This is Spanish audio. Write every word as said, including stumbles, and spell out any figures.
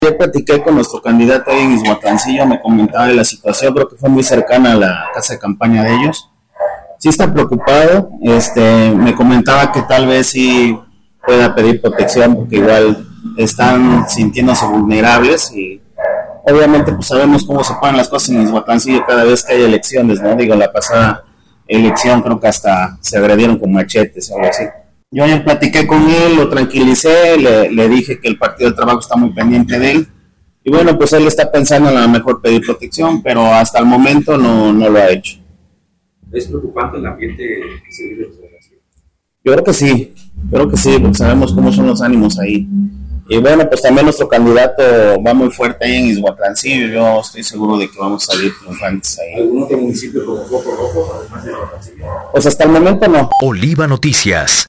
Yo platiqué con nuestro candidato ahí en Izhuatlancillo, me comentaba de la situación, creo que fue muy cercana a la casa de campaña de ellos. Sí está preocupado, este, me comentaba que tal vez sí pueda pedir protección porque igual están sintiéndose vulnerables y obviamente pues sabemos cómo se ponen las cosas en Izhuatlancillo cada vez que hay elecciones, ¿no? Digo, la pasada elección creo que hasta se agredieron con machetes o algo así. Yo ayer platiqué con él, lo tranquilicé, le, le dije que el Partido del Trabajo está muy pendiente de él. Y bueno, pues él está pensando en a lo mejor pedir protección, pero hasta el momento no, no lo ha hecho. ¿Es preocupante el ambiente que se vive en Izhuatlancillo? Yo creo que sí, creo que sí, porque sabemos cómo son los ánimos ahí. Y bueno, pues también nuestro candidato va muy fuerte ahí en Izhuatlancillo, yo estoy seguro de que vamos a salir triunfantes ahí. ¿Algún otro municipio como Foco Rojo, además de Izhuatlancillo? Pues hasta el momento no. Oliva Noticias.